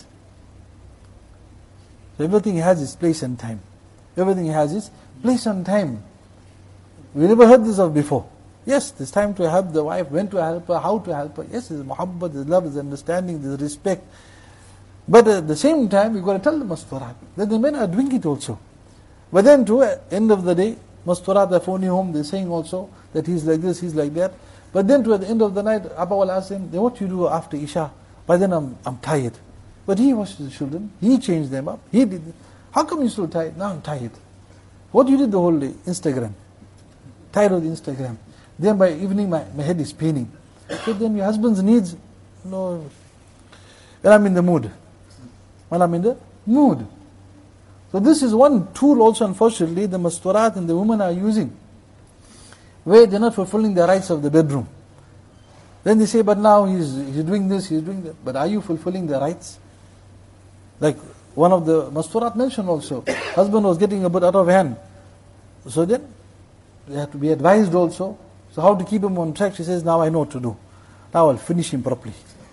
So everything has its place and time. Everything has its place and time. We never heard this of before. Yes, there's time to help the wife, when to help her, how to help her. Yes, there's muhabbat, there's love, there's understanding, there's respect. But at the same time, you've got to tell them as that the men are doing it also. But then to end of the day, Masturat, they phone you home, they're saying also that he's like this, he's like that. But then at the end of the night, Abba will ask him, then what you do after Isha? By then I'm tired. But he washed the children, he changed them up, he did it. How come you're still tired? Now I'm tired. What you did the whole day? Instagram. Tired of the Instagram. Then by evening my head is paining. So then your husband's needs, no. When I'm in the mood. When I'm in the mood. So this is one tool also, unfortunately, the masturat and the women are using, where they're not fulfilling the rights of the bedroom. Then they say, but now he's doing this, he's doing that. But are you fulfilling the rights? Like one of the masturat mentioned also, husband was getting a bit out of hand. So then, they have to be advised also. So how to keep him on track? She says, now I know what to do. Now I'll finish him properly.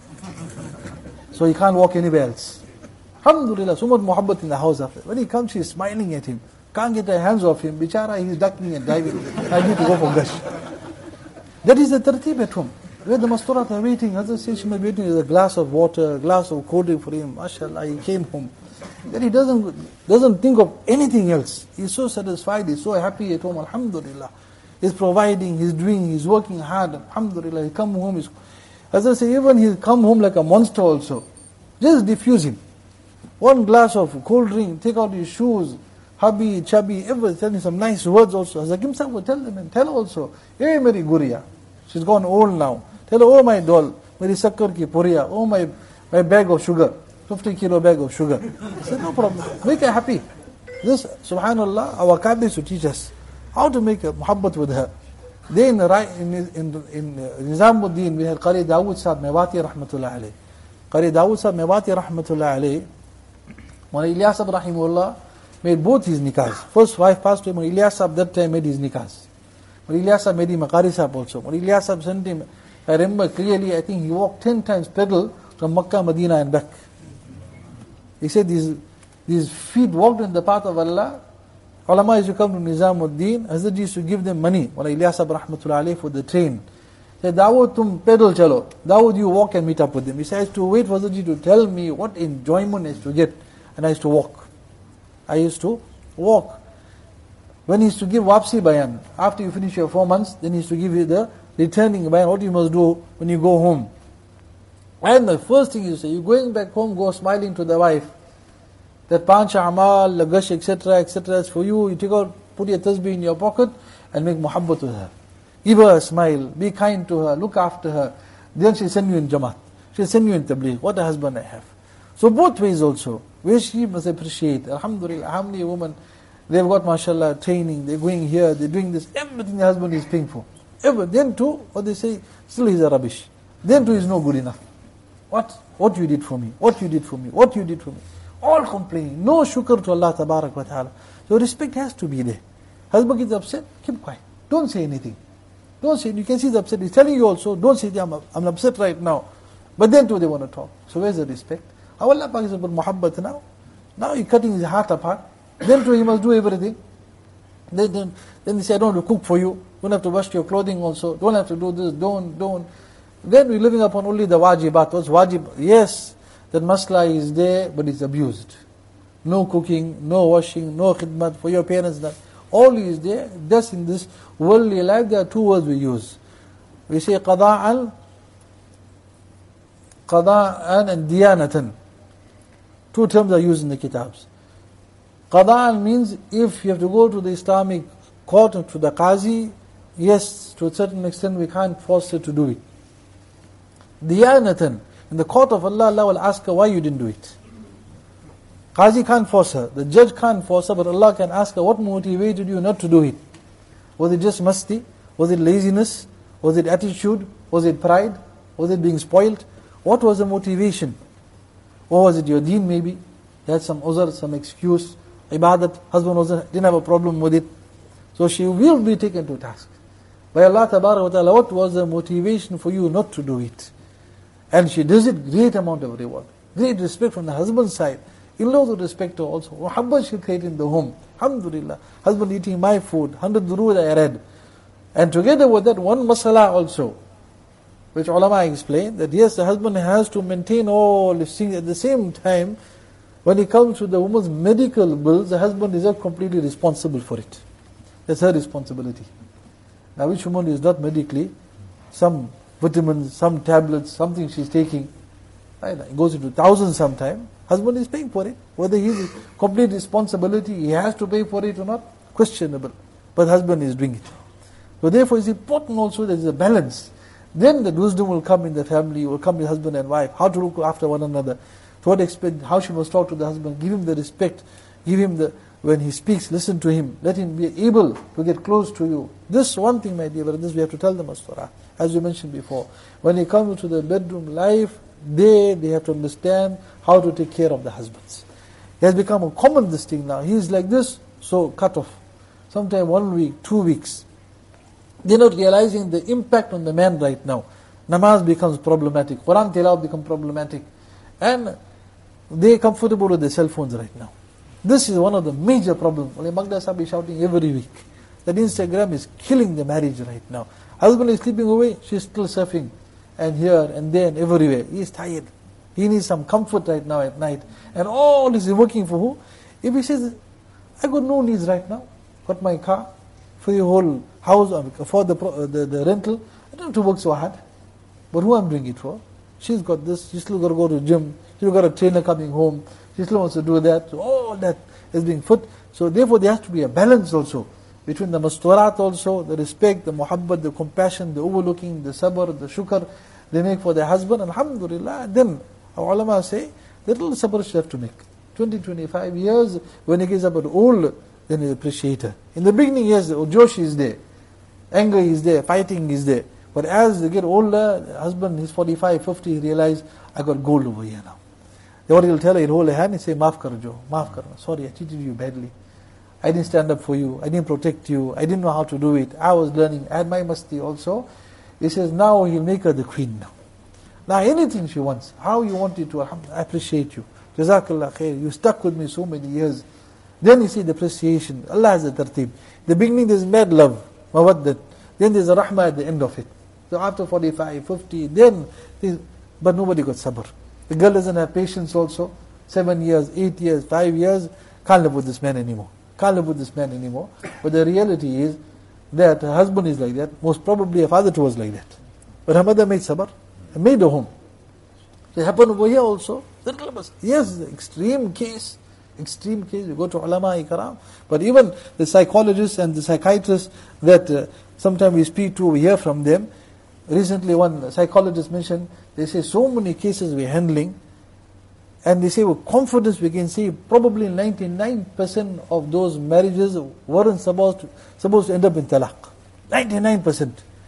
So he can't walk anywhere else. Alhamdulillah, so much muhabbat in the house after. When he comes, she's smiling at him. Can't get her hands off him. Bichara, he's ducking and diving. I need to go for gush. That is the tartib at home. Where the masturat are waiting. Hazrat says she was waiting with a glass of water, a glass of cold drink for him. MashaAllah, he came home. Then he doesn't think of anything else. He's so satisfied, he's so happy at home. Alhamdulillah. He's providing, he's doing, he's working hard. Alhamdulillah, he come home. As I say, even he'll come home like a monster also. Just diffuse him. One glass of cold drink, take out his shoes, hubby, chubby, everything, tell him some nice words also. Hazrat Hakim Sahib will tell them and tell also, hey Meri Guriya, she's gone old now. Tell her, oh my doll, Meri Sakkar ki puriya, oh my bag of sugar, 50 kilo bag of sugar. I said, no problem, make her happy. This, subhanallah, our Kabis to teach us how to make a muhabbat with her. They in Nizamuddin, we had Qari Dawood Sahib Mewati rahmatullah alayh. Qari Dawood Sahib Mewati rahmatullah alayh, when Ilyas Sahib rahimullah made both his nikahs. First wife passed away, when Ilyas Sahib that time made his nikahs. When Ilyas Sahib made him a Qari Sahib also. When Ilyas Sahib sent him, I remember clearly, I think he walked 10 times pedal from Makkah, Medina and back. He said these feet walked in the path of Allah. Ulama used to come to Nizamuddin, Hazrat used to give them money. When Ilyas Sahib rahmatullah alayh for the train. He said, Dawood, tum pedal chalo. Dawood, you walk and meet up with them. He said, I used to wait for Hazrat to tell me what enjoyment I used to get. And I used to walk. I used to walk. When he used to give Wapsi Bayan, after you finish your 4 months, then he used to give you the returning Bayan, what you must do when you go home. And the first thing you say, you're going back home, go smiling to the wife. That pancha amal, lagash, etc., is for you. You take out, put your tasbih in your pocket and make muhabbat with her. Give her a smile, be kind to her, look after her. Then she'll send you in Jamaat. She'll send you in Tabligh. What a husband I have. So both ways also, where she must appreciate. Alhamdulillah, how many women, they've got mashallah training, they're going here, they're doing this, everything the husband is paying for. Then too, what they say, still he's a rubbish. Then too is no good enough. What you did for me, what you did for me, what you did for me. All complaining, no shukr to Allah tabarak wa ta'ala. So respect has to be there. Husband gets upset, keep quiet. Don't say anything. Don't say, you can see he's upset, he's telling you also, don't say I'm upset right now. But then too they want to talk. So where's the respect? How Allah Pak is about muhabbat now? Now he's cutting his heart apart. Then too he must do everything. Then they say, I don't have to cook for you. Don't have to wash your clothing also. Don't have to do this. Don't. Then we're living upon only the wajibat. What's wajib? Yes, that masla is there, but it's abused. No cooking, no washing, no khidmat for your parents. That all is there. Just in this worldly life, there are two words we use. We say qada'an and diyanatan. Two terms are used in the kitabs. Qada'an means if you have to go to the Islamic court or to the qazi, yes, to a certain extent we can't force her to do it. Diyanatan, in the court of Allah, Allah will ask her why you didn't do it. Qazi can't force her, the judge can't force her, but Allah can ask her what motivated you not to do it. Was it just masti? Was it laziness? Was it attitude? Was it pride? Was it being spoiled? What was the motivation? Or was it your deen maybe? You had some uzr, some excuse, ibadat, husband didn't have a problem with it. So she will be taken to task. By Allah Tabarak wa Ta'ala, what was the motivation for you not to do it? And she does it, great amount of reward. Great respect from the husband's side. In-laws will respect her also. Muhabbat she create in the home. Alhamdulillah. Husband eating my food, 100 durood I read. And together with that, one masala also, which ulama explain, that yes, the husband has to maintain all these things at the same time. When it comes to the woman's medical bills, the husband is not completely responsible for it. That's her responsibility. Now which woman is not medically, some vitamins, some tablets, something she's taking, right? It goes into thousands sometime. Husband is paying for it. Whether his complete responsibility, he has to pay for it or not, questionable. But husband is doing it. So therefore it's important also that there is a balance. Then the wisdom will come in the family, will come with husband and wife, how to look after one another, to what extent, how she must talk to the husband, give him the respect, give him the, when he speaks, listen to him, let him be able to get close to you. This one thing, my dear brothers, we have to tell them Masturah, as we mentioned before. When it comes to the bedroom life, they have to understand how to take care of the husbands. It has become a common this thing now. He is like this, so cut off. Sometimes 1 week, 2 weeks. They're not realizing the impact on the man right now. Namaz becomes problematic. Quran tilawat becomes problematic. And they're comfortable with their cell phones right now. This is one of the major problems. Magda Sahib is shouting every week that Instagram is killing the marriage right now. Husband is sleeping away, she's still surfing. And here and there and everywhere. He is tired. He needs some comfort right now at night. And all this is working for who? If he says, I got no needs right now. Got my car for the whole house, for the rental. I don't have to work so hard. But who I'm doing it for? She's got this, she's still got to go to the gym, she's got a trainer coming home, she still wants to do that. So all that is being put. So therefore there has to be a balance also between the masturat also, the respect, the muhabbat, the compassion, the overlooking, the sabr, the shukr they make for their husband. Alhamdulillah, then our ulama say, little sabr she have to make. 20, 25 years, when he gets about old, then he appreciate her. In the beginning, yes, Josh is there, anger is there, fighting is there. But as they get older, the husband, he's 45, 50, he realize, I got gold over here now. Then what he'll tell her, he'll hold her hand and say, Maaf kar Jo, maaf kar. Sorry, I treated you badly. I didn't stand up for you, I didn't protect you, I didn't know how to do it. I was learning, I had my masti also. He says, now he'll make her the queen now. Now anything she wants, how you want it to, I appreciate you. Jazakallah khair, you stuck with me so many years. Then you see the appreciation. Allah has a tartib. The beginning there's mad love, mawaddat. Then there's a rahmah at the end of it. So after 45, 50, then, but nobody got sabr. The girl doesn't have patience also. 7 years, 8 years, 5 years, can't live with this man anymore. Can't live with this man anymore. But the reality is that her husband is like that. Most probably her father too was like that. But her mother made sabr and made a home. It happened over here also. Yes, the extreme case, we go to ulama ikram. But even the psychologists and the psychiatrists that sometimes we speak to, we hear from them. Recently one psychologist mentioned, they say so many cases we're handling, and they say with confidence we can say probably 99% of those marriages weren't supposed to end up in talaq. 99%.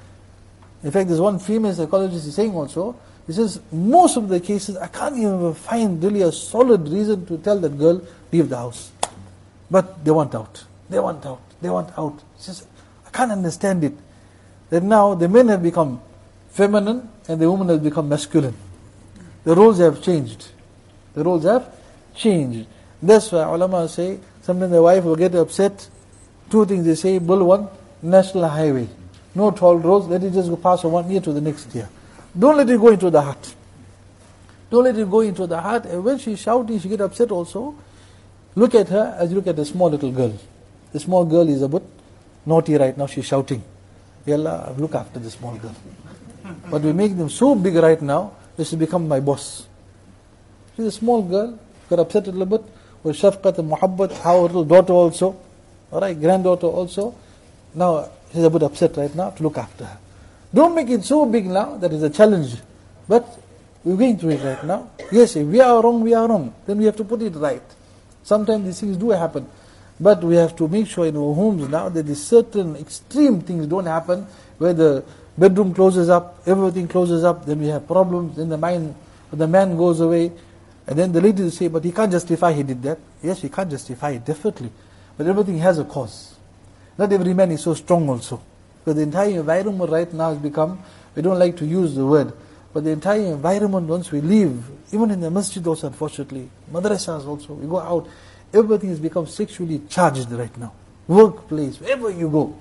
In fact, there's one female psychologist is saying also, he says, most of the cases, I can't even find really a solid reason to tell that girl, leave the house. But they want out. They want out. They want out. He says, I can't understand it. That now the men have become feminine and the woman has become masculine. The roles have changed. The roles have changed. That's why ulama say, sometimes the wife will get upset. 2 things they say, build one national highway. No toll roads, let it just go past from 1 year to the next year. Don't let it go into the heart. Don't let it go into the heart. And when she's shouting, she gets upset also. Look at her as you look at a small little girl. The small girl is a bit naughty right now, she's shouting. Ya Allah, look after the small girl. But we make them so big right now, that she become my boss. She's a small girl, got upset a little bit, with shafqat and muhabbat, how her little daughter also, alright, granddaughter also. Now, she's a bit upset right now, to look after her. Don't make it so big now, that is a challenge. But we're going through it right now. Yes, if we are wrong, then we have to put it right. Sometimes these things do happen. But we have to make sure in our homes now that these certain extreme things don't happen, where the bedroom closes up, everything closes up, then we have problems, then the man goes away, and then the lady will say, but he can't justify he did that. Yes, he can't justify it, definitely. But everything has a cause. Not every man is so strong also. Because the entire environment right now has become, we don't like to use the word, but the entire environment once we leave, even in the masjid also unfortunately, madrasas also, we go out, everything has become sexually charged right now. Workplace, wherever you go,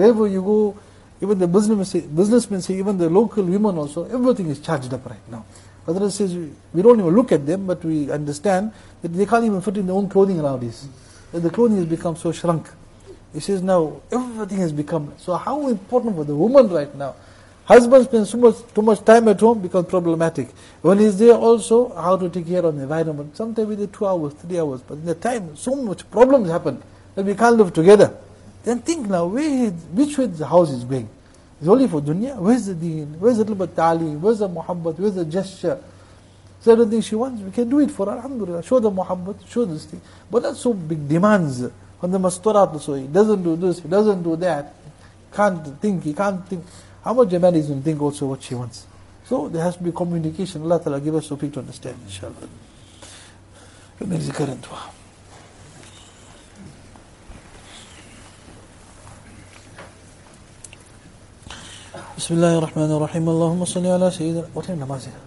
even the businessmen say, even the local women also, everything is charged up right now. Hazrat says, we don't even look at them, but we understand that they can't even fit in their own clothing nowadays. That the clothing has become so shrunk. He says now, everything has become, so how important for the woman right now. Husband spends too much time at home, becomes problematic. When he's there also, how to take care of the environment. Sometimes we do 2 hours, 3 hours, but in the time, so much problems happen that we can't live together. Then think now, which way the house is going? It's only for dunya. Where's the deen? Where's the little bit ta'aleem? Where's the muhabbat? Where's the gesture? Certain things she wants, we can do it for her, alhamdulillah. Show the muhabbat, show this thing. But that's so big demands. On the masturat also, he doesn't do this, he doesn't do that. He can't think. How much a man is going to think also what she wants? So there has to be communication. Allah Ta'ala give us tawfiq to understand, inshallah. Bismillahir Rahmanir Rahim. Allahumma salli ala Sayyidina. What time namaz is?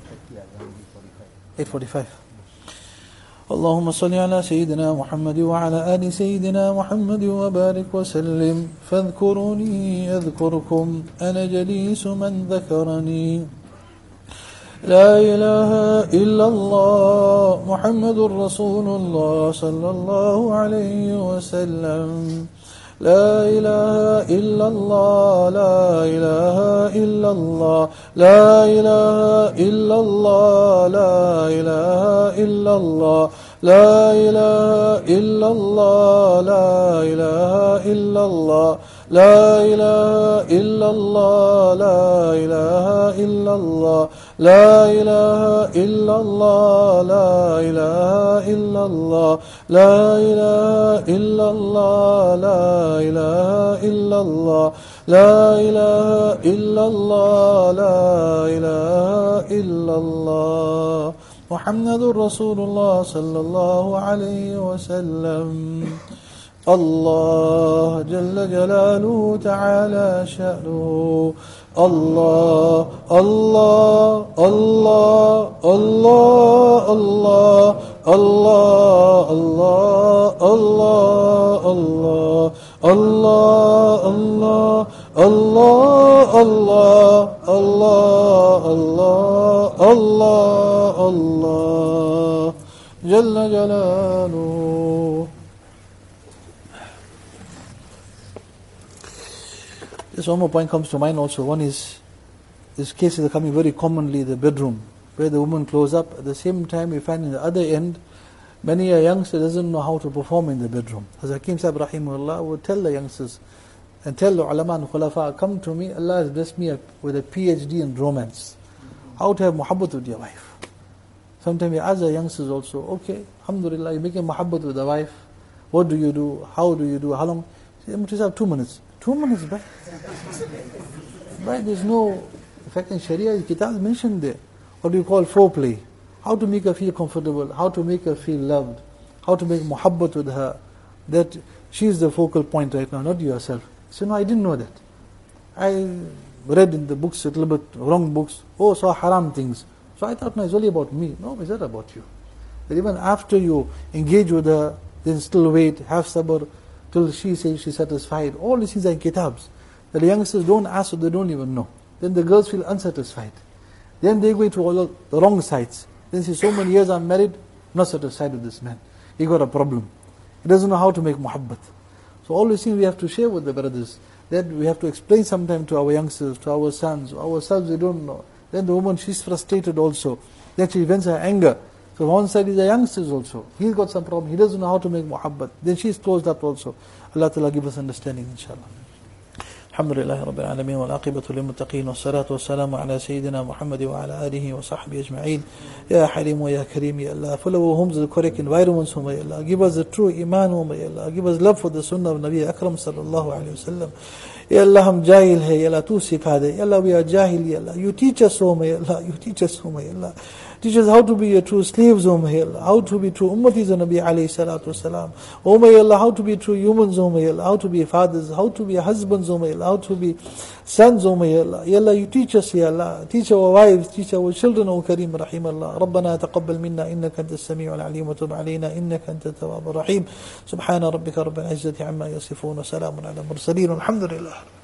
8:45. اللهم صل على سيدنا محمد وعلى آل سيدنا محمد وبارك وسلم فاذكروني أذكركم أنا جليس من ذكرني لا إله إلا الله محمد رسول الله صلى الله عليه وسلم لا إله إلا الله لا إله إلا الله لا إله إلا الله لا إله إلا الله لا إله إلا الله لا إله إلا الله لا إله إلا الله لا إله إلا الله لا إله إلا الله لا إله إلا الله لا إله إلا الله لا إله إلا الله لا إله إلا الله لا إله إلا الله محمد رسول الله صلى الله عليه وسلم الله جل جلاله تعالى شأنه الله الله الله الله الله الله الله الله الله الله الله الله الله الله الله الله جل جلاله. This one more point comes to mind also. One is, these cases are coming very commonly in the bedroom, where the woman close up. At the same time, we find in the other end, many a youngster doesn't know how to perform in the bedroom. As Hakim Sahib Rahimahullah would tell the youngsters, and tell the ulama and khulafa, come to me, Allah has blessed me with a PhD in romance. How to have muhabbat with your wife. Sometimes we ask the youngsters also, okay, alhamdulillah, you're making muhabbat with the wife. What do you do? How do you do? How long? Say, just have 2 minutes. 2 minutes, right? Right, there's no, in fact in Sharia, kitab mentioned there, what do you call foreplay? How to make her feel comfortable, how to make her feel loved, how to make muhabbat with her, that she is the focal point right now, not yourself. So no, I didn't know that. I read in the books, a little bit wrong books, saw haram things. So I thought, no, it's only about me. No, it's not about you. That even after you engage with her, then still wait, have sabr, till she says she's satisfied. All these things are in kitabs. The youngsters don't ask, so they don't even know. Then the girls feel unsatisfied. Then they go into all the wrong sides. Then say, so many years I'm married, not satisfied with this man. He got a problem. He doesn't know how to make muhabbat. So all these things we have to share with the brothers. Then we have to explain sometime to our youngsters, to our sons. Ourselves, we don't know. Then the woman, she's frustrated also. Then she vents her anger. So one side is the youngsters also. He's got some problem. He doesn't know how to make muhabbat. Then she's closed up also. Allah Ta'ala give us understanding, inshallah. Alhamdulillah Rabbil Alameen wal aqibatu lil muttaqeen was salatu was salamu ala Sayyidina Muhammad wa ala alihi wa sahbihi ajma'een. Ya Halim wa Ya Kareem, Ya Allah. Follow our homes, the correct environments, Ya Allah. Give us the true iman, Ya Allah. Give us love for the sunnah of Nabi Akram sallallahu alayhi wa sallam. Ya Allah, hum jahil hai, Ya Allah, tu sikha de. Ya Allah, we are jahil, Ya Allah. You teach us, Ya Allah. You teach us, Ya Allah. Teach us how to be a true slaves, O my Allah, how to be true ummatis of Nabi alayhi salatu wasalam. O my Allah, how to be true humans, O my Allah, how to be fathers, how to be husbands, O my Allah, how to be sons, O my Allah. Ya Allah, you teach us, Ya Allah. Teach our wives, teach our children, O Kareem, Rahim Allah. ربنا تقبل منا إنك أنت السميع العليم وتب علينا إنك أنت التواب الرحيم. سبحان ربك رب العزة عما يصفون وسلام على المرسلين والحمد لله.